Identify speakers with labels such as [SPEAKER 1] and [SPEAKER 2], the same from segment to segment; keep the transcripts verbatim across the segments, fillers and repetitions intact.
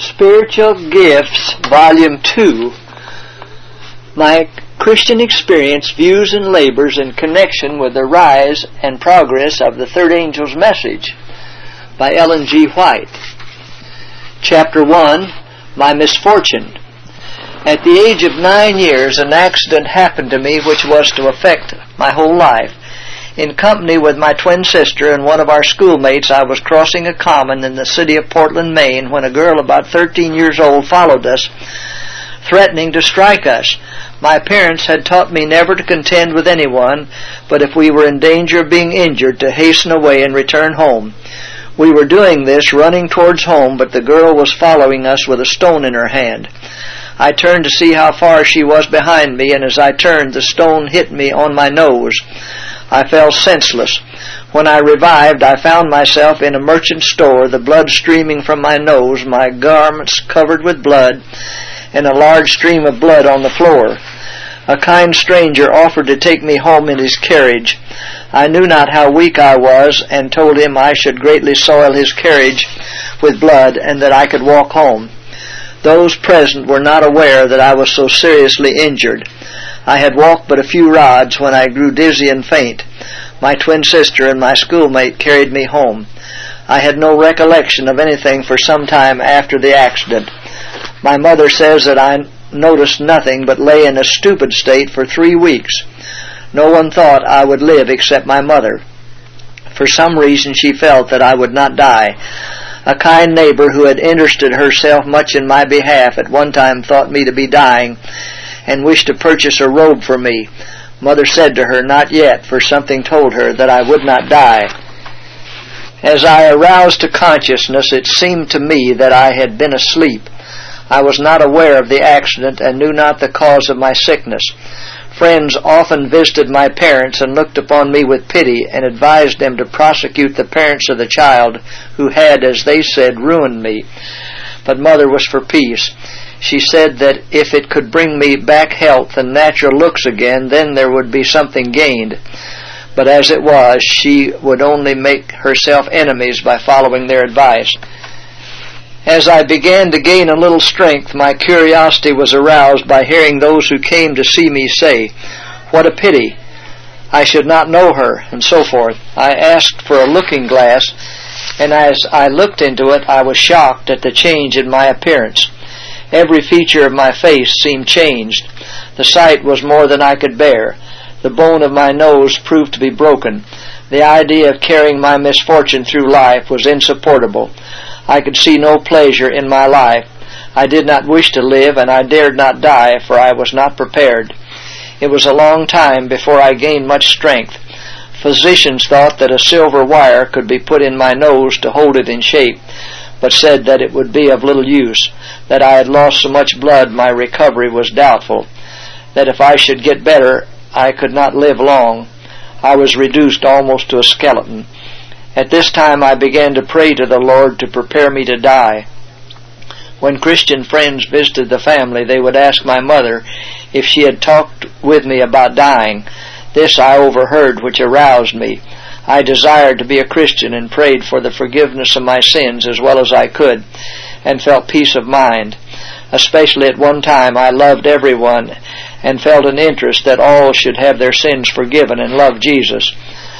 [SPEAKER 1] Spiritual Gifts, Volume two, My Christian Experience, Views and Labors in Connection with the Rise and Progress of the Third Angel's Message, by Ellen G. White. Chapter one, My Misfortune. At the age of nine years, an accident happened to me which was to affect my whole life. In company with my twin sister and one of our schoolmates, I was crossing a common in the city of Portland, Maine, when a girl about thirteen years old followed us, threatening to strike us. My parents had taught me never to contend with anyone, but if we were in danger of being injured, to hasten away and return home. We were doing this, running towards home, but the girl was following us with a stone in her hand. I turned to see how far she was behind me, and as I turned, the stone hit me on my nose. I fell senseless. When I revived, I found myself in a merchant store, the blood streaming from my nose, my garments covered with blood, and a large stream of blood on the floor. A kind stranger offered to take me home in his carriage. I knew not how weak I was, and told him I should greatly soil his carriage with blood, and that I could walk home. Those present were not aware that I was so seriously injured. I had walked but a few rods when I grew dizzy and faint. My twin sister and my schoolmate carried me home. I had no recollection of anything for some time after the accident. My mother says that I noticed nothing but lay in a stupid state for three weeks. No one thought I would live except my mother. For some reason she felt that I would not die. A kind neighbor who had interested herself much in my behalf at one time thought me to be dying, and wished to purchase a robe for me. Mother said to her, "Not yet," for something told her that I would not die. As I aroused to consciousness, it seemed to me that I had been asleep. I was not aware of the accident and knew not the cause of my sickness. Friends often visited my parents and looked upon me with pity and advised them to prosecute the parents of the child who had, as they said, ruined me. But Mother was for peace. She said that if it could bring me back health and natural looks again, then there would be something gained. But as it was, she would only make herself enemies by following their advice. As I began to gain a little strength, my curiosity was aroused by hearing those who came to see me say, "What a pity! I should not know her," and so forth. I asked for a looking glass, and as I looked into it, I was shocked at the change in my appearance. Every feature of my face seemed changed. The sight was more than I could bear. The bone of my nose proved to be broken. The idea of carrying my misfortune through life was insupportable. I could see no pleasure in my life. I did not wish to live, and I dared not die, for I was not prepared. It was a long time before I gained much strength. Physicians thought that a silver wire could be put in my nose to hold it in shape, but said that it would be of little use, that I had lost so much blood my recovery was doubtful, that if I should get better I could not live long. I was reduced almost to a skeleton. At this time I began to pray to the Lord to prepare me to die. When Christian friends visited the family, they would ask my mother if she had talked with me about dying. This I overheard, which aroused me. I desired to be a Christian and prayed for the forgiveness of my sins as well as I could, and felt peace of mind. Especially at one time I loved everyone and felt an interest that all should have their sins forgiven and love Jesus.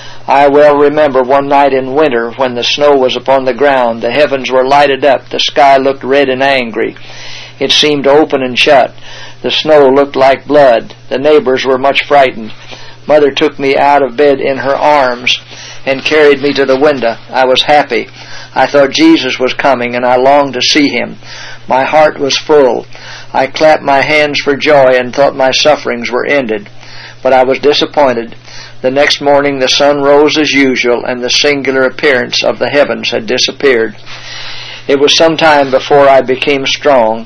[SPEAKER 1] I well remember one night in winter when the snow was upon the ground, the heavens were lighted up, the sky looked red and angry. It seemed to open and shut. The snow looked like blood. The neighbors were much frightened. Mother took me out of bed in her arms and carried me to the window. I was happy. I thought Jesus was coming, and I longed to see him. My heart was full. I clapped my hands for joy and thought my sufferings were ended. But I was disappointed. The next morning the sun rose as usual, and the singular appearance of the heavens had disappeared. It was some time before I became strong.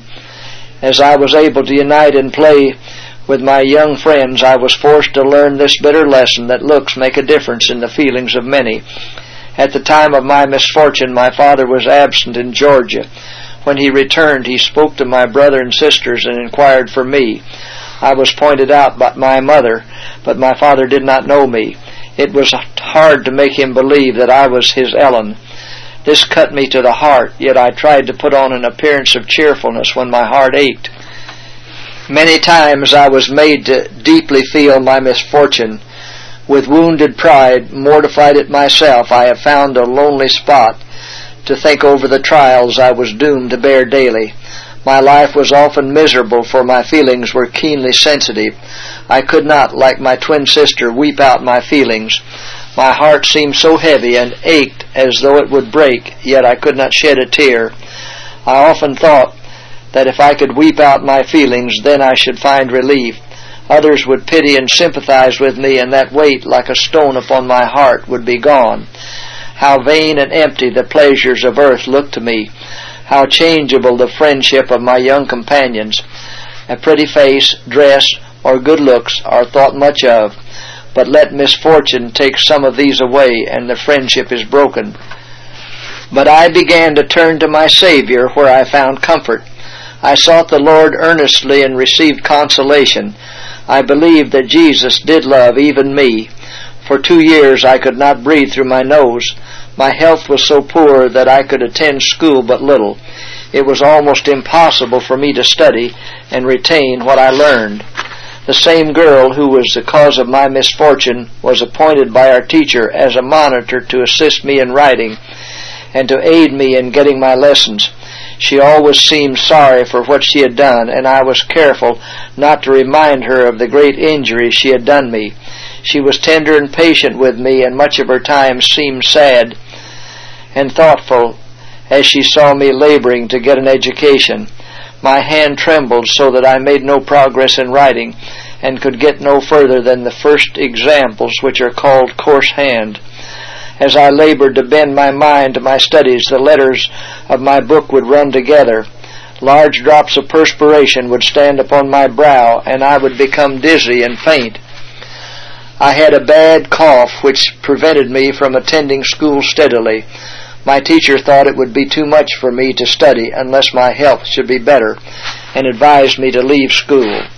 [SPEAKER 1] As I was able to unite and play with my young friends, I was forced to learn this bitter lesson that looks make a difference in the feelings of many. At the time of my misfortune, my father was absent in Georgia. When he returned, he spoke to my brother and sisters and inquired for me. I was pointed out by my mother, but my father did not know me. It was hard to make him believe that I was his Ellen. This cut me to the heart, yet I tried to put on an appearance of cheerfulness when my heart ached. Many times I was made to deeply feel my misfortune. With wounded pride, mortified at myself, I have found a lonely spot to think over the trials I was doomed to bear daily. My life was often miserable, for my feelings were keenly sensitive. I could not, like my twin sister, weep out my feelings. My heart seemed so heavy and ached as though it would break, yet I could not shed a tear. I often thought that if I could weep out my feelings, then I should find relief. Others would pity and sympathize with me, and that weight, like a stone upon my heart, would be gone. How vain and empty the pleasures of earth looked to me. How changeable the friendship of my young companions. A pretty face, dress, or good looks are thought much of, but let misfortune take some of these away, and the friendship is broken. But I began to turn to my Savior, where I found comfort. I sought the Lord earnestly and received consolation. I believed that Jesus did love even me. For two years I could not breathe through my nose. My health was so poor that I could attend school but little. It was almost impossible for me to study and retain what I learned. The same girl who was the cause of my misfortune was appointed by our teacher as a monitor to assist me in writing and to aid me in getting my lessons. She always seemed sorry for what she had done, and I was careful not to remind her of the great injury she had done me. She was tender and patient with me, and much of her time seemed sad and thoughtful as she saw me laboring to get an education. My hand trembled so that I made no progress in writing, and could get no further than the first examples, which are called coarse hand. As I labored to bend my mind to my studies, the letters of my book would run together. Large drops of perspiration would stand upon my brow, and I would become dizzy and faint. I had a bad cough which prevented me from attending school steadily. My teacher thought it would be too much for me to study unless my health should be better, and advised me to leave school.